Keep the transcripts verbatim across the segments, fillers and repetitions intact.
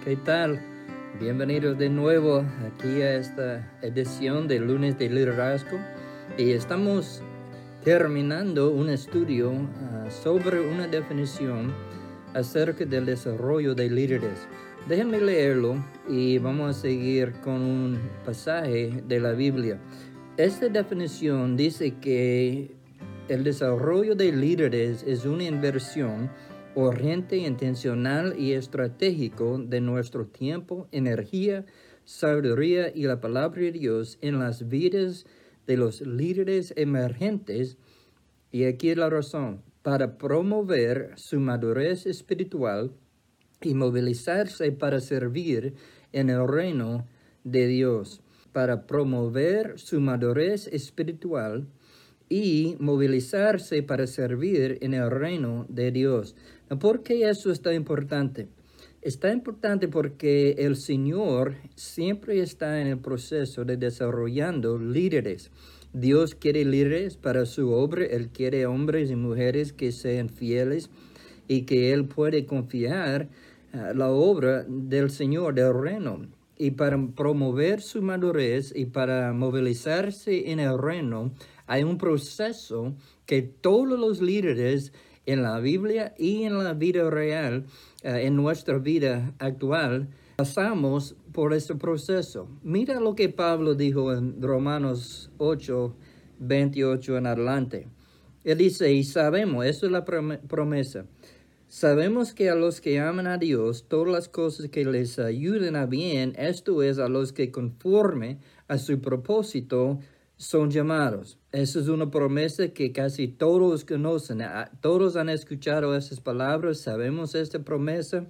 ¿Qué tal? Bienvenidos de nuevo aquí a esta edición de Lunes de Liderazgo. Y estamos terminando un estudio uh, sobre una definición acerca del desarrollo de líderes. Déjenme leerlo y vamos a seguir con un pasaje de la Biblia. Esta definición dice que el desarrollo de líderes es una inversión urgente, intencional y estratégico de nuestro tiempo, energía, sabiduría y la palabra de Dios en las vidas de los líderes emergentes. Y aquí es la razón: para promover su madurez espiritual y movilizarse para servir en el reino de Dios. Para promover su madurez espiritual y movilizarse para servir en el reino de Dios. ¿Por qué eso está importante? Está importante porque el Señor siempre está en el proceso de desarrollando líderes. Dios quiere líderes para su obra. Él quiere hombres y mujeres que sean fieles y que Él puede confiar uh, la obra del Señor, del reino. Y para promover su madurez y para movilizarse en el reino, hay un proceso que todos los líderes en la Biblia y en la vida real, uh, en nuestra vida actual, pasamos por este proceso. Mira lo que Pablo dijo en Romanos ocho, veintiocho en adelante. Él dice, y sabemos, eso es la promesa, sabemos que a los que aman a Dios, todas las cosas que les ayuden a bien, esto es, a los que conforme a su propósito son llamados. Esa es una promesa que casi todos conocen. Todos han escuchado esas palabras, sabemos esta promesa.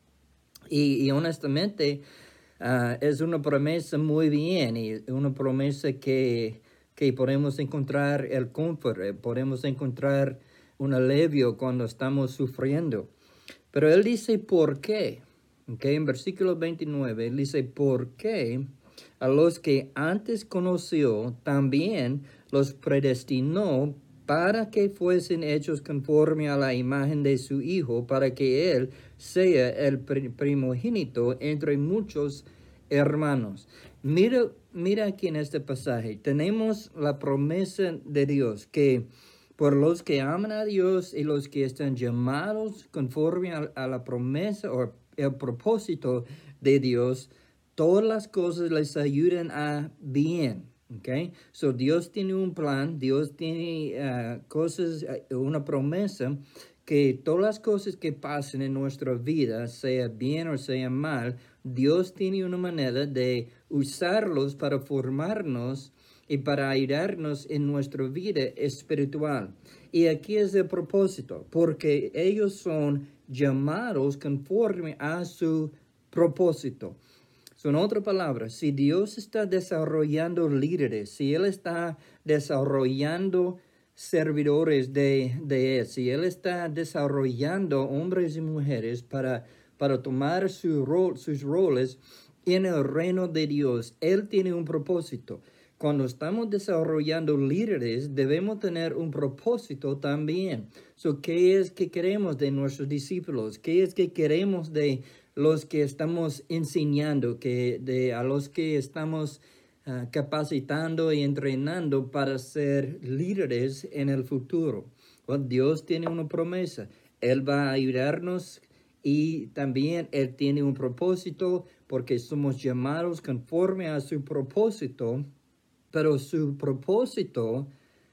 Y, y honestamente, uh, es una promesa muy bien, y una promesa que, que podemos encontrar el confort, podemos encontrar un alivio cuando estamos sufriendo. Pero él dice, ¿por qué? Okay, en versículo veintinueve, él dice, ¿por qué a los que antes conoció también los predestinó para que fuesen hechos conforme a la imagen de su Hijo, para que Él sea el primogénito entre muchos hermanos? Mira, mira aquí en este pasaje, tenemos la promesa de Dios, que por los que aman a Dios y los que están llamados conforme a, a la promesa o el propósito de Dios, todas las cosas les ayudan a bien. Okay? So Dios tiene un plan, Dios tiene uh, cosas, uh, una promesa que todas las cosas que pasen en nuestra vida, sea bien o sea mal, Dios tiene una manera de usarlos para formarnos y para ayudarnos en nuestra vida espiritual. Y aquí es el propósito, porque ellos son llamados conforme a su propósito. So, en otras palabras, si Dios está desarrollando líderes, si Él está desarrollando servidores de, de Él, si Él está desarrollando hombres y mujeres para, para tomar su rol, sus roles en el reino de Dios, Él tiene un propósito. Cuando estamos desarrollando líderes, debemos tener un propósito también. So, ¿qué es que queremos de nuestros discípulos? ¿Qué es que queremos de los que estamos enseñando, que de a los que estamos uh, capacitando y entrenando para ser líderes en el futuro? Well, Dios tiene una promesa. Él va a ayudarnos y también Él tiene un propósito, porque somos llamados conforme a su propósito. Pero su propósito,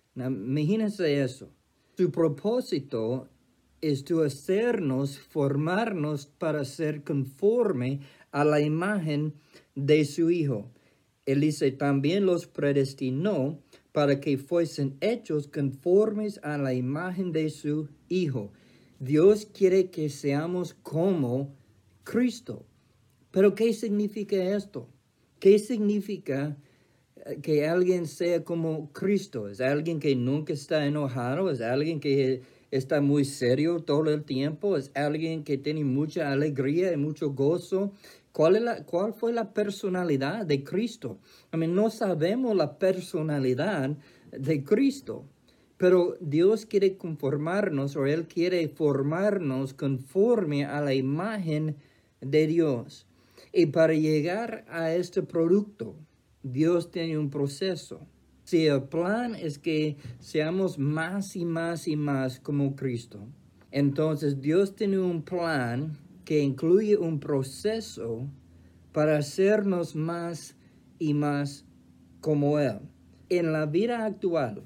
imagínense eso, su propósito es de hacernos, formarnos para ser conforme a la imagen de su Hijo. Él dice, también los predestinó para que fuesen hechos conformes a la imagen de su Hijo. Dios quiere que seamos como Cristo. ¿Pero qué significa esto? ¿Qué significa que alguien sea como Cristo? ¿Es alguien que nunca está enojado? ¿Es alguien que está muy serio todo el tiempo? ¿Es alguien que tiene mucha alegría y mucho gozo? ¿Cuál, es la, cuál fue la personalidad de Cristo? I mean, no sabemos la personalidad de Cristo, pero Dios quiere conformarnos, o Él quiere formarnos conforme a la imagen de Dios. Y para llegar a este producto, Dios tiene un proceso. Si el plan es que seamos más y más y más como Cristo, entonces Dios tiene un plan que incluye un proceso para hacernos más y más como Él. En la vida actual,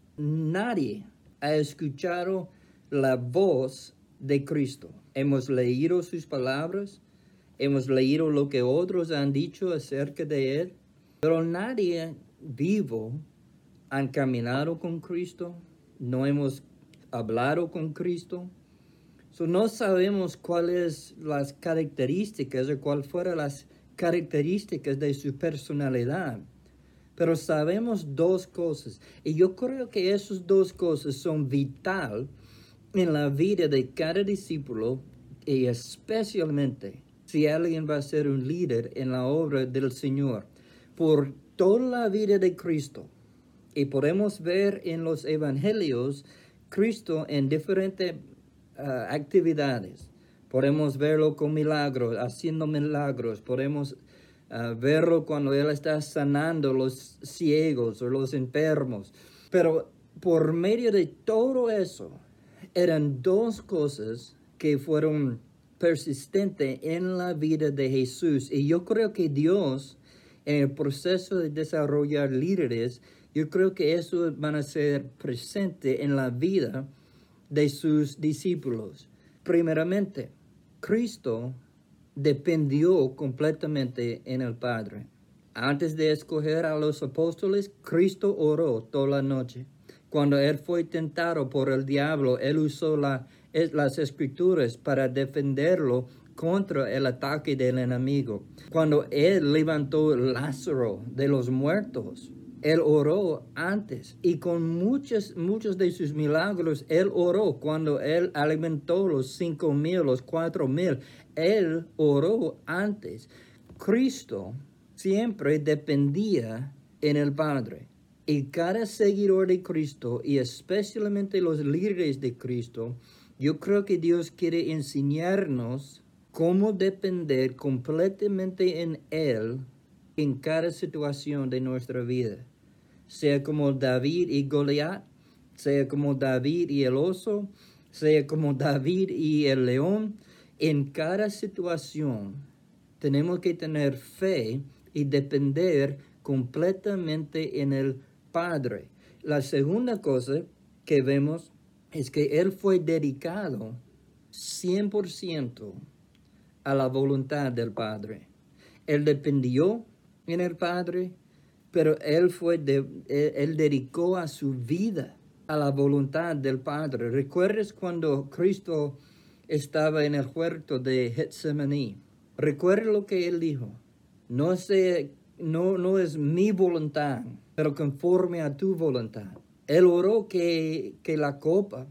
nadie ha escuchado la voz de Cristo. Hemos leído sus palabras, hemos leído lo que otros han dicho acerca de Él, pero nadie vivo han caminado con Cristo, no hemos hablado con Cristo. So, no sabemos cuáles las características o cuáles fueron las características de su personalidad. Pero sabemos dos cosas. Y yo creo que esas dos cosas son vital en la vida de cada discípulo y especialmente si alguien va a ser un líder en la obra del Señor. Por toda la vida de Cristo. Y podemos ver en los evangelios Cristo en diferentes uh, actividades. Podemos verlo con milagros, haciendo milagros. Podemos uh, verlo cuando Él está sanando los ciegos o los enfermos. Pero por medio de todo eso, eran dos cosas que fueron persistentes en la vida de Jesús. Y yo creo que Dios, en el proceso de desarrollar líderes, yo creo que eso van a ser presente en la vida de sus discípulos. Primeramente, Cristo dependió completamente en el Padre. Antes de escoger a los apóstoles, Cristo oró toda la noche. Cuando Él fue tentado por el diablo, Él usó la, las escrituras para defenderlo contra el ataque del enemigo. Cuando Él levantó a Lázaro de los muertos, Él oró antes, y con muchos, muchos de sus milagros, Él oró. Cuando Él alimentó los cinco mil, los cuatro mil, Él oró antes. Cristo siempre dependía en el Padre. Y cada seguidor de Cristo, y especialmente los líderes de Cristo, yo creo que Dios quiere enseñarnos cómo depender completamente en Él en cada situación de nuestra vida. Sea como David y Goliat, sea como David y el oso, sea como David y el león. En cada situación tenemos que tener fe y depender completamente en el Padre. La segunda cosa que vemos es que Él fue dedicado cien por ciento a la voluntad del Padre. Él dependió en el Padre, pero él, fue de, él, él dedicó a su vida a la voluntad del Padre. ¿Recuerdas cuando Cristo estaba en el huerto de Getsemaní? Recuerda lo que Él dijo. No, sé, no, no es mi voluntad, pero conforme a tu voluntad. Él oró que, que la copa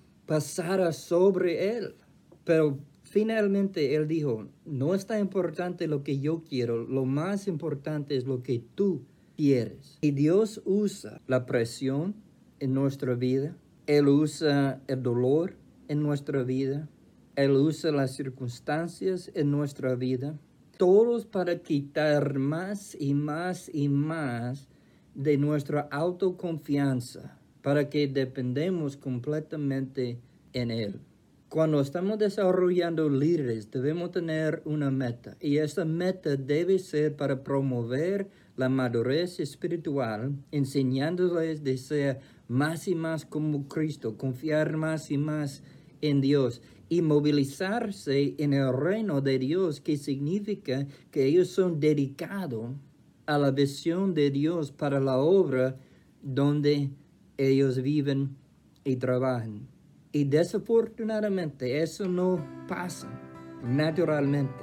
pasara sobre Él, pero finalmente Él dijo, no es tan importante lo que yo quiero, lo más importante es lo que tú quieres. Y Dios usa la presión en nuestra vida, Él usa el dolor en nuestra vida, Él usa las circunstancias en nuestra vida, todos para quitar más y más y más de nuestra autoconfianza, para que dependemos completamente en Él. Cuando estamos desarrollando líderes, debemos tener una meta. Y esa meta debe ser para promover la madurez espiritual, enseñándoles de ser más y más como Cristo, confiar más y más en Dios y movilizarse en el reino de Dios, que significa que ellos son dedicados a la visión de Dios para la obra donde ellos viven y trabajan. Y desafortunadamente eso no pasa naturalmente.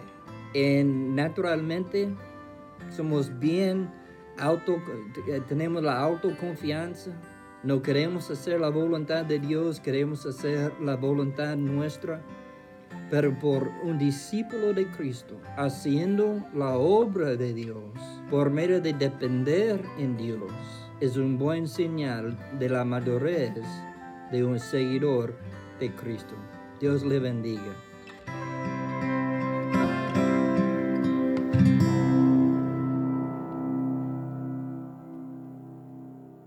En naturalmente somos bien auto, tenemos la autoconfianza. No queremos hacer la voluntad de Dios, queremos hacer la voluntad nuestra. Pero por un discípulo de Cristo, haciendo la obra de Dios, por medio de depender en Dios, es un buen señal de la madurez de un seguidor de Cristo. Dios le bendiga.